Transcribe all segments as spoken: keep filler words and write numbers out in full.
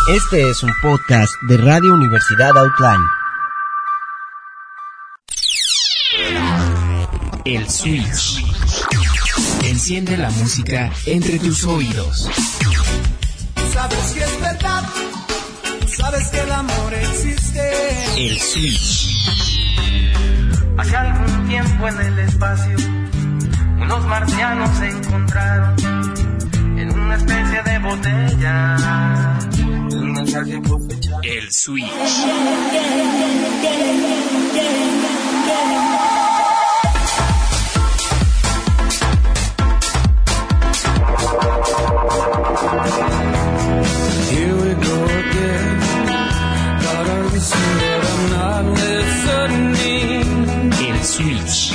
Este es un podcast de Radio Universidad Outline. El Switch. Enciende la música entre tus oídos. Sabes que es verdad, sabes que el amor existe. El Switch. Hace algún tiempo en el espacio, unos marcianos se encontraron en una especie de botella. El Switch. Here we go again. Thought I listened, but I'm not listening. El Switch.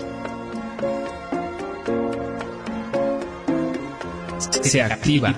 Se activa.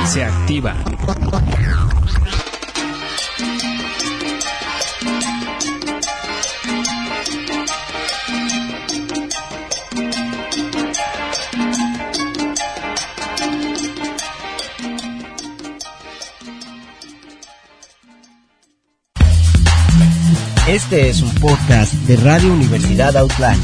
Se activa. Este es un podcast de Radio Universidad Outline.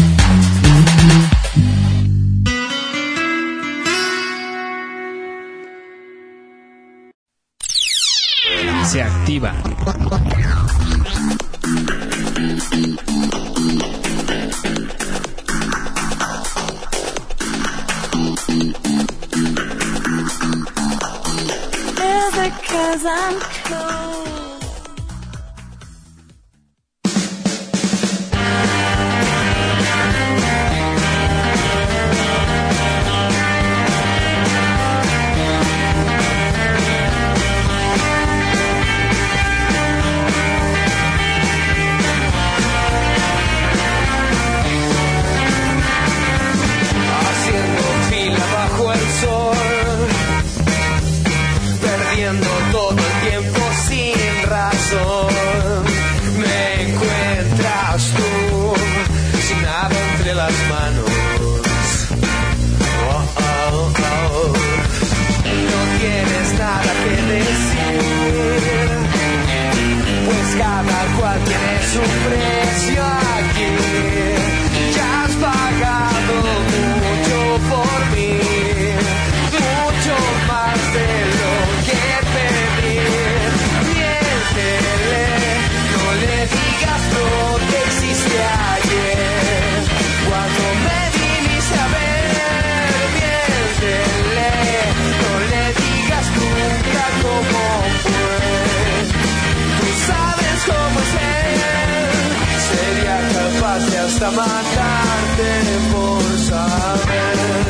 Se activa. Is it 'cause I'm cold? Hasta matarte por saber.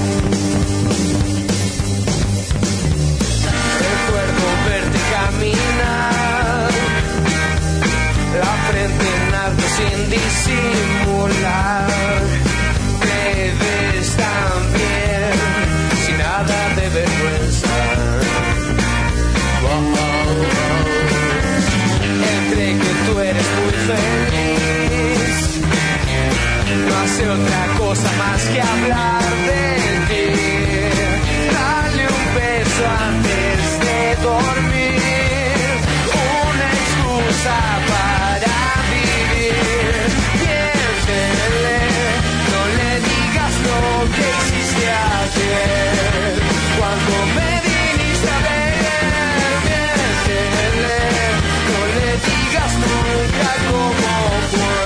Recuerdo verte caminar, la frente en alto sin disimular. Te ves tan bien, sin nada de vergüenza. Oh, oh, oh. Entre que tú eres muy feliz, no hace otra cosa más que hablar de ti. Dale un beso antes de dormir, una excusa para vivir. Miéntele, no le digas lo que hiciste ayer, cuando me viniste a ver. Miéntele, no le digas nunca cómo fue.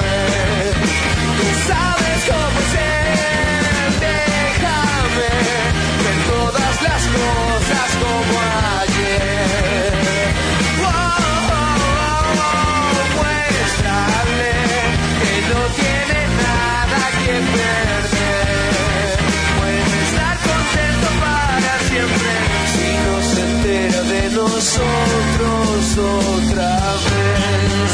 Sabes cómo ser, déjame ver todas las cosas como ayer. Oh, oh, oh, oh, muéstrale que no tiene nada que perder. Puede estar contento para siempre si no se entera de nosotros otra vez.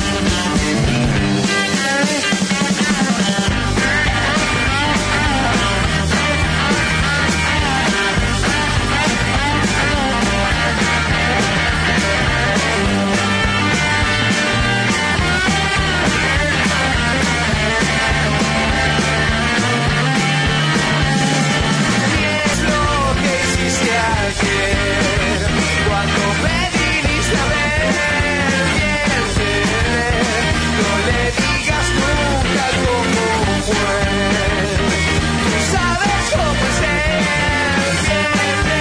Cuando me viniste a ver, miéntele, no le digas nunca cómo fue. Tú sabes cómo es él, miéntele,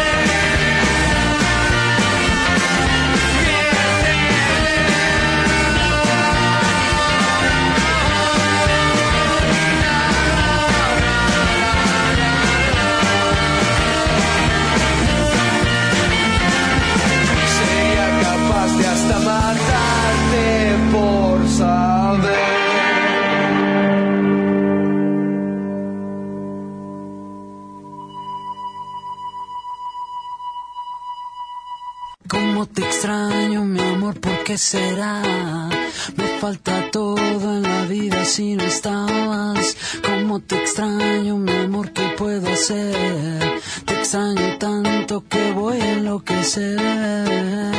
de hasta matarte por saber. Cómo te extraño, mi amor, ¿por qué será? No falta todo en la vida si no estabas. Cómo te extraño, mi amor, ¿qué puedo hacer? Te extraño tanto que voy a enloquecer.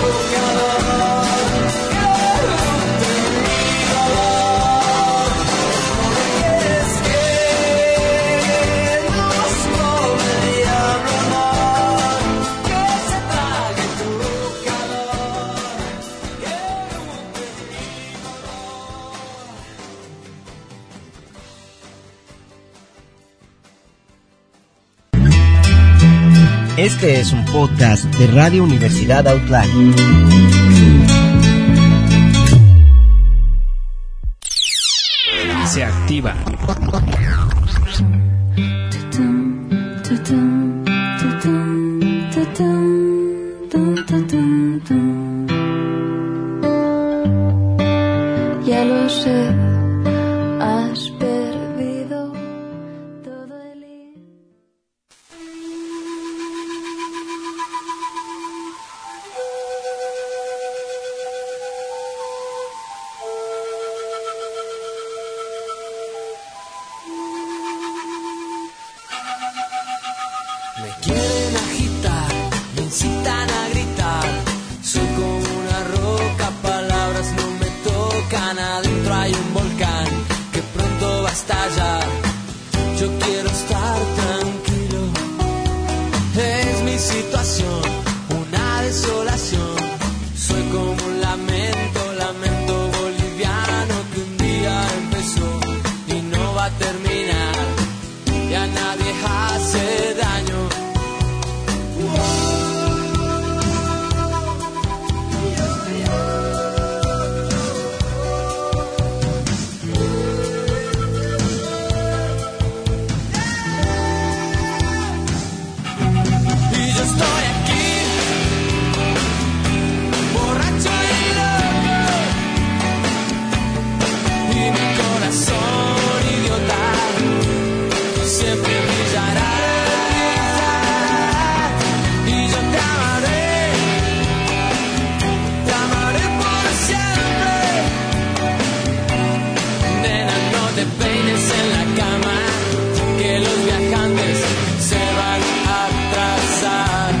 Este es un podcast de Radio Universidad Outline. Se activa. Ya lo sé, has perdido todo el hilo. Me quieren agitar, me incitan a gritar. Soy como una roca, palabras no me tocan. Adentro hay un volcán que pronto va a estallar. Yo quiero estar tranquilo. Es mi situación, una desolación. Soy como un lamento, lamento boliviano que un día empezó y no va a terminar. Y a nadie hace daño. Y yo estoy aquí, borracho y loco, y mi corazón idiota siempre brillará. Y yo te amaré, te amaré por siempre. Nena, no te peines en la cama, que los viajantes se van a atrasar.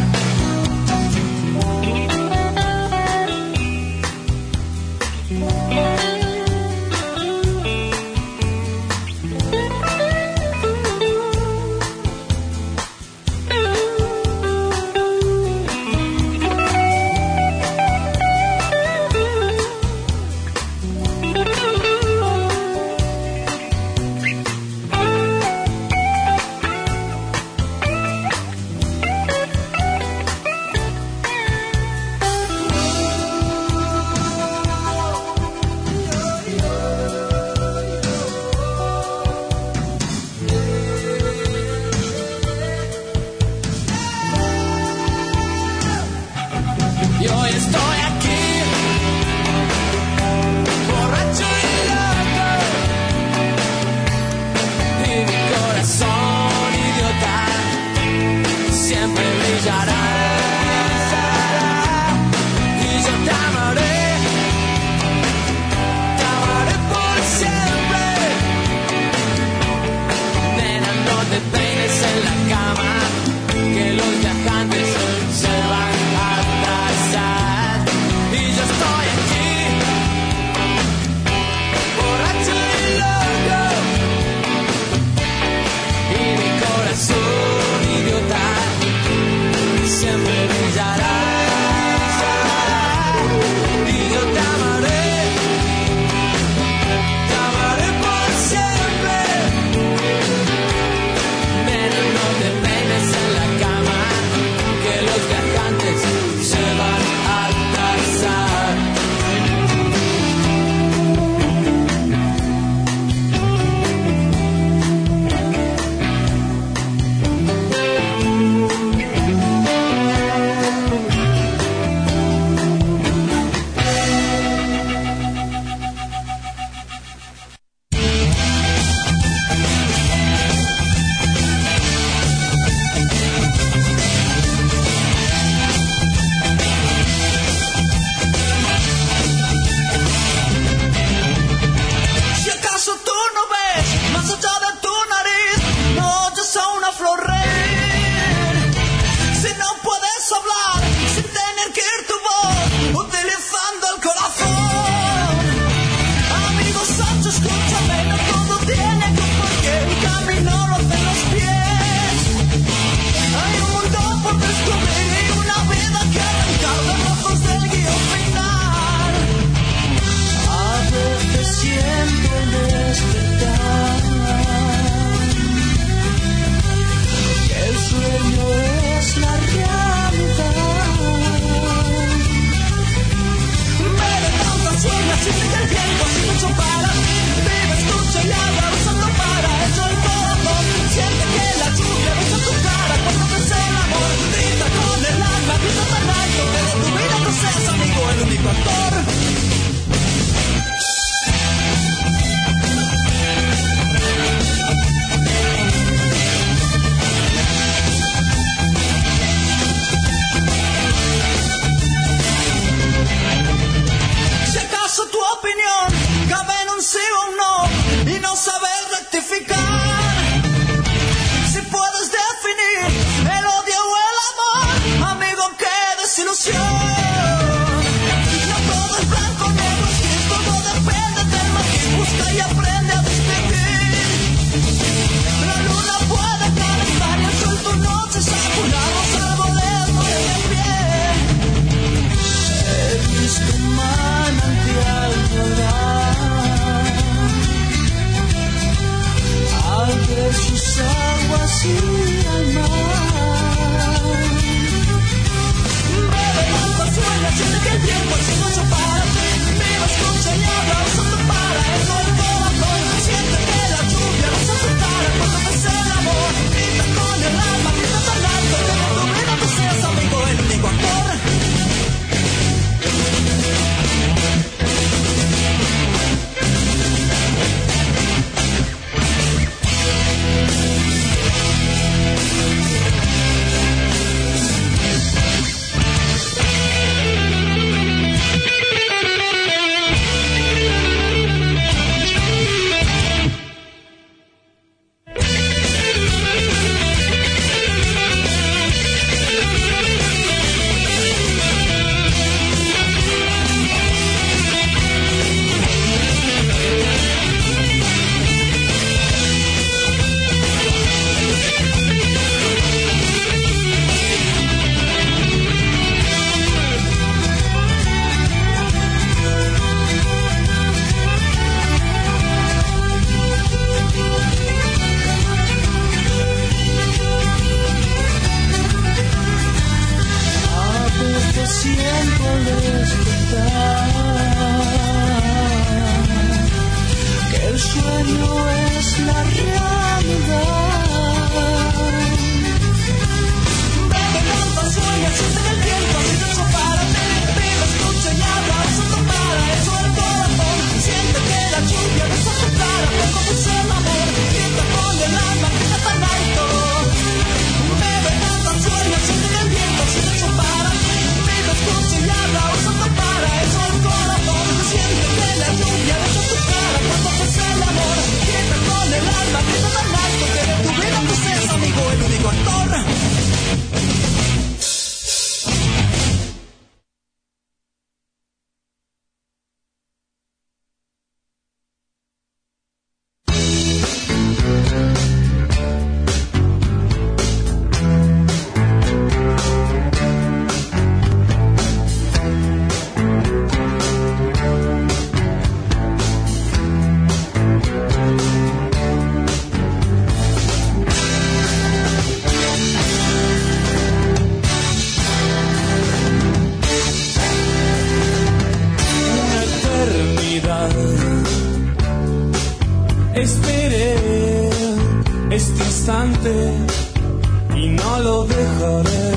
instante y no lo dejaré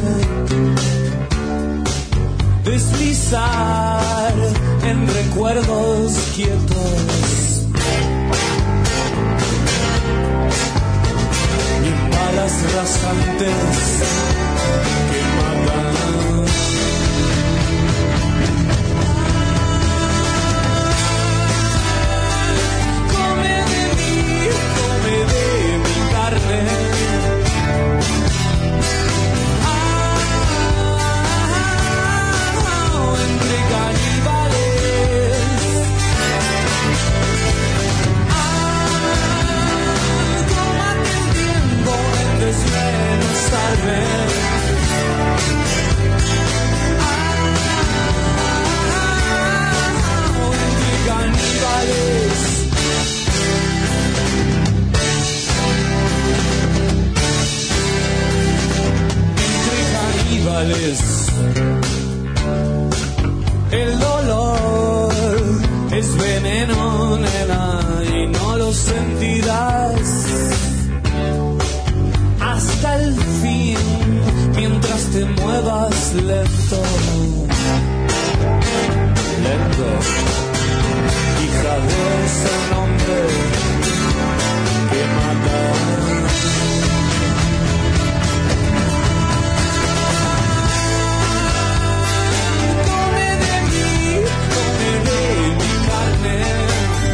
deslizar en recuerdos quietos y en balas rasantes que matan. Come de mí, come de mi carne. Desmenuzarme. Ah, entre caníbales. Entre caníbales. El dolor es veneno, nena, y no lo sentirás hasta el fin, mientras te muevas lento, lento, hija de ese nombre que mata. Come de mí, come de mi carne.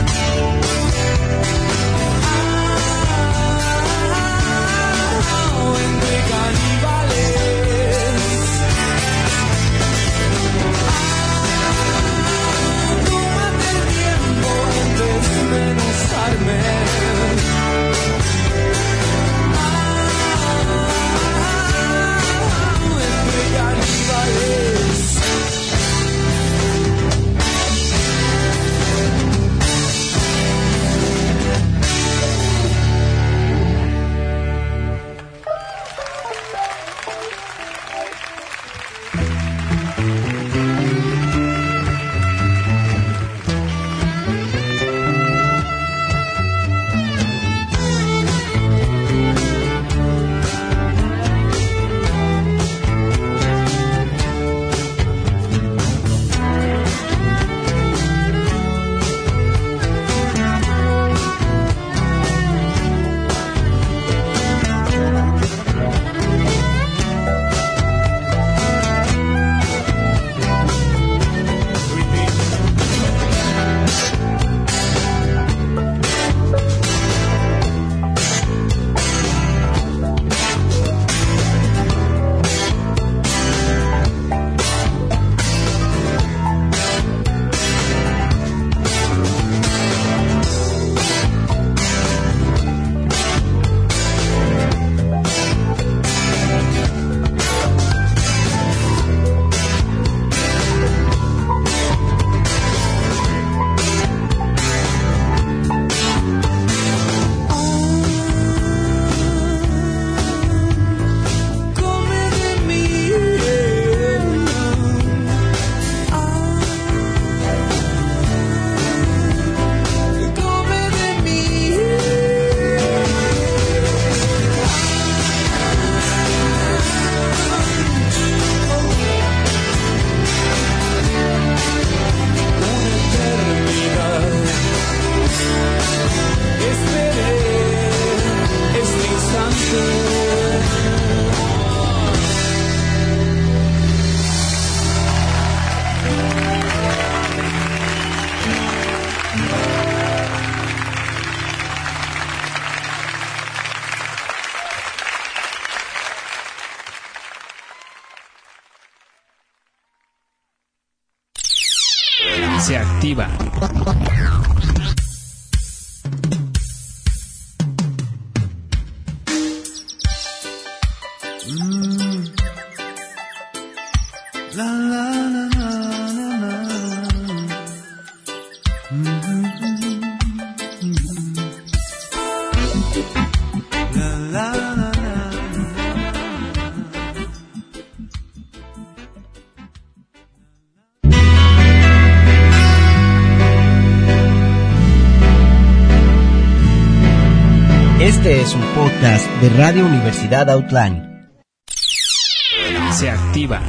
Se activa. Mm. La, la, la, la, la, la. Mm-hmm. La, la, la, la. Este es un podcast de Radio Universidad Outline. Se activa.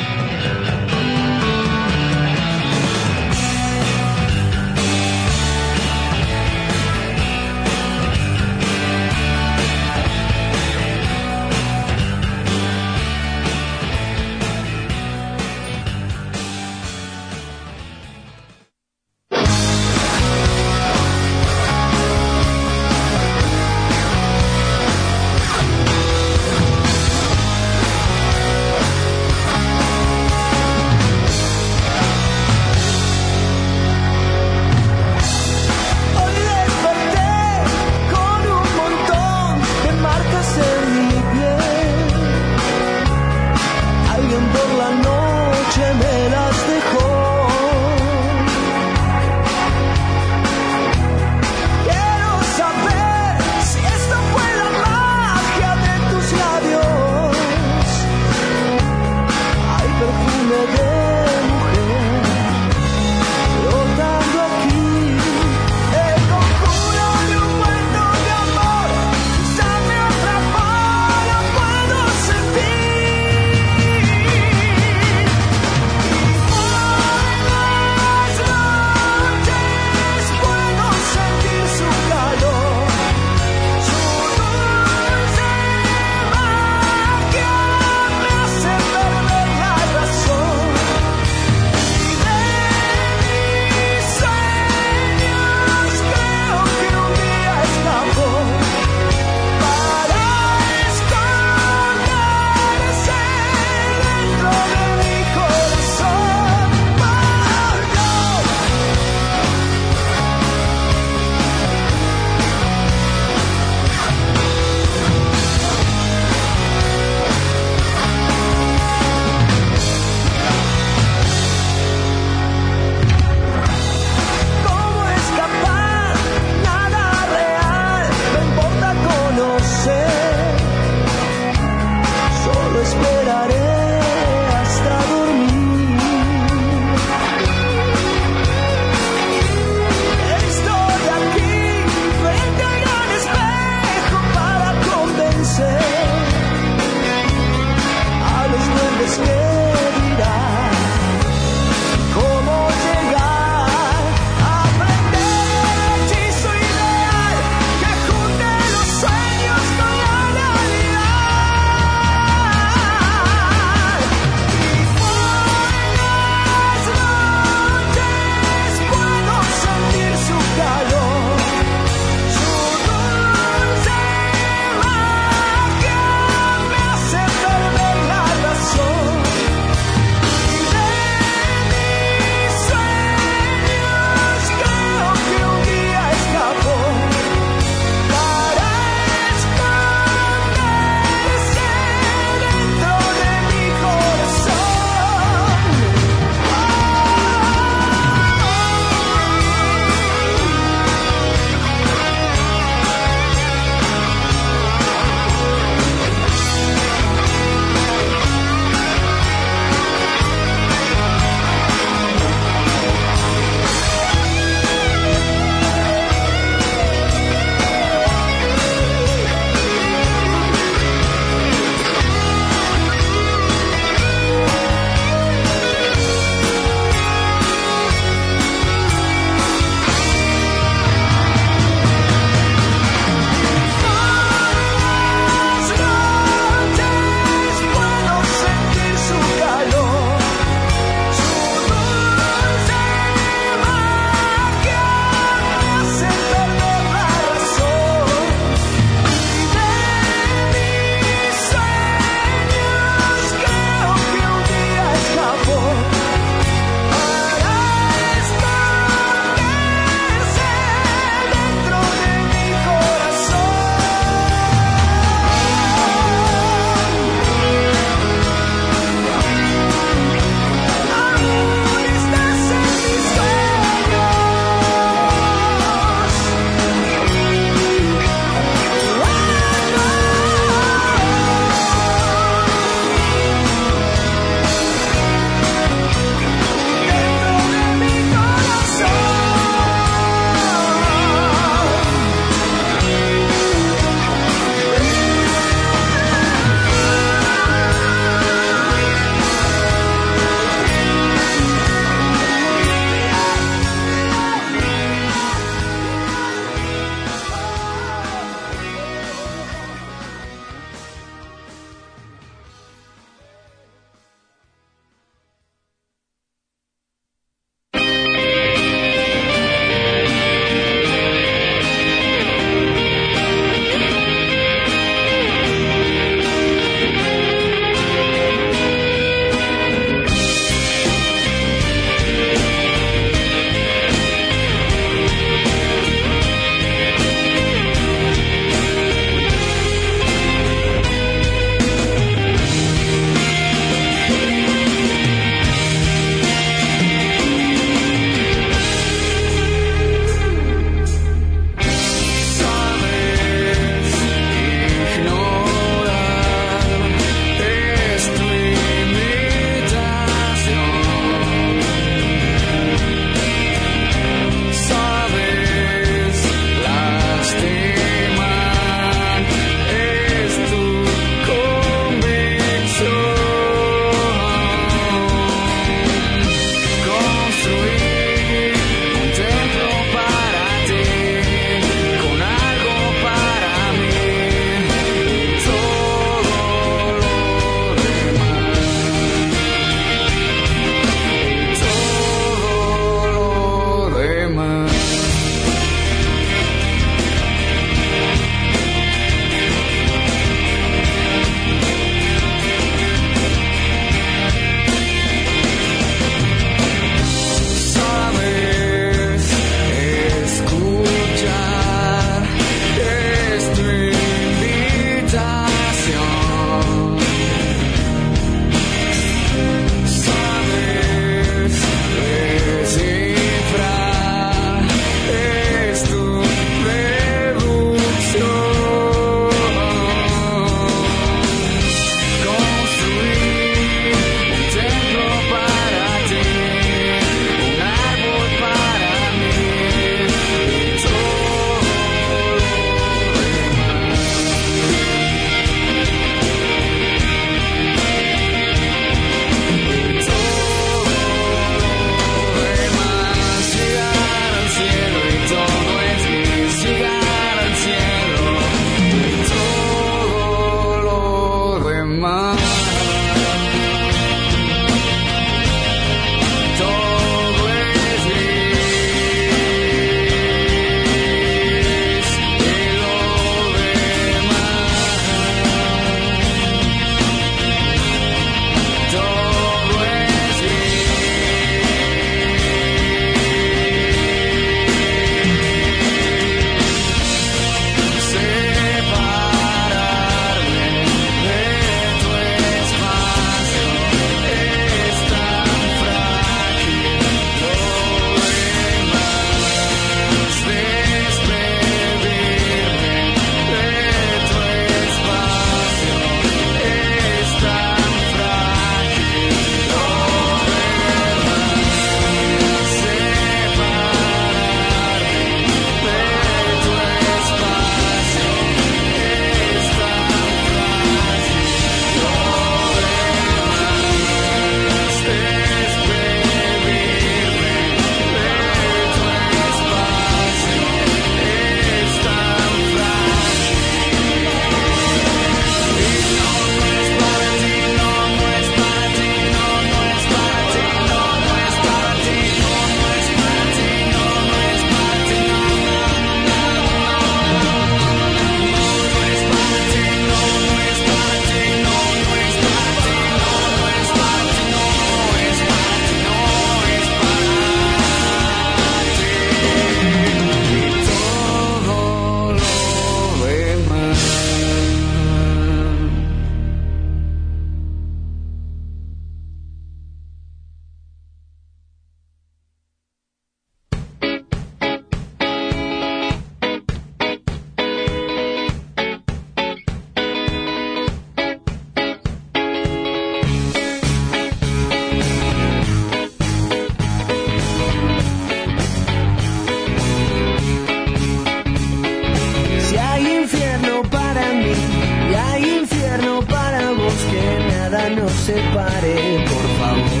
nada nos separe, por favor.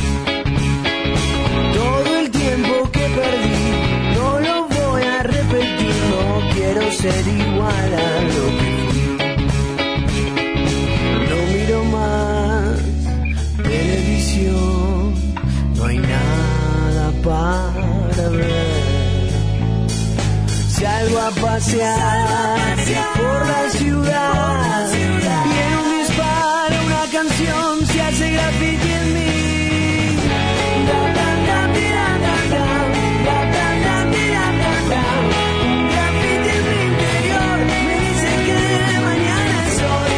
Todo el tiempo que perdí no lo voy a repetir, no quiero ser igual a lo que fui. No miro más televisión, no hay nada para ver. Salgo a pasear por la ciudad y en un disparo una canción se hace graffiti en mí. Un graffiti en mi interior me dice que mañana es hoy.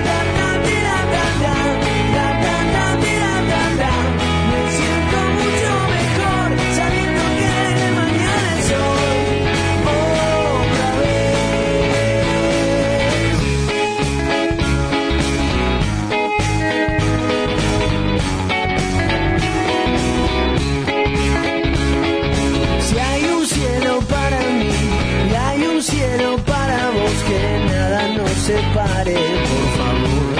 Me siento mucho mejor sabiendo que mañana es hoy. Cielo para vos, que nada nos separe, por favor.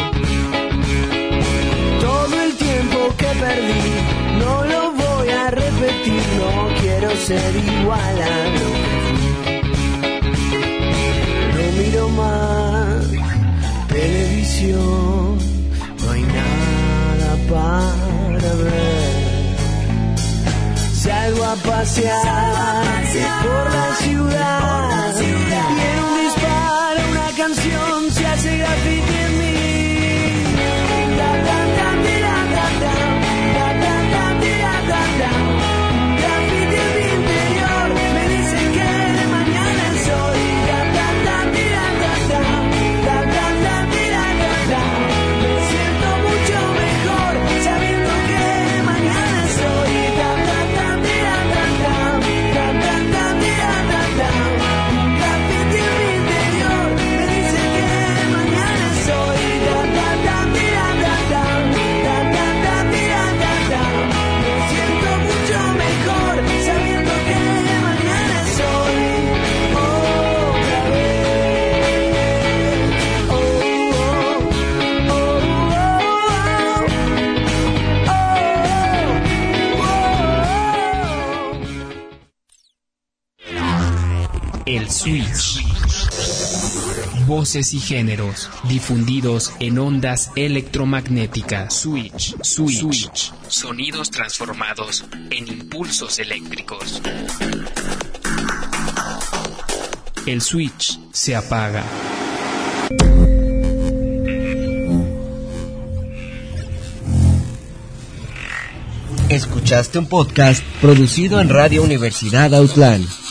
Todo el tiempo que perdí no lo voy a repetir, no quiero ser igual a lo que fui. No miro más televisión, no hay nada para ver. Salgo a pasear por la ciudad y en un disparo una canción se hace graffiti en mí. Graffiti en mi interior me dice que mañana es hoy. Me siento mucho mejor sabiendo que mañana es hoy. El Switch. Voces y géneros difundidos en ondas electromagnéticas. Switch, switch, switch. Sonidos transformados en impulsos eléctricos. El switch se apaga. Escuchaste un podcast producido en Radio Universidad Autlán.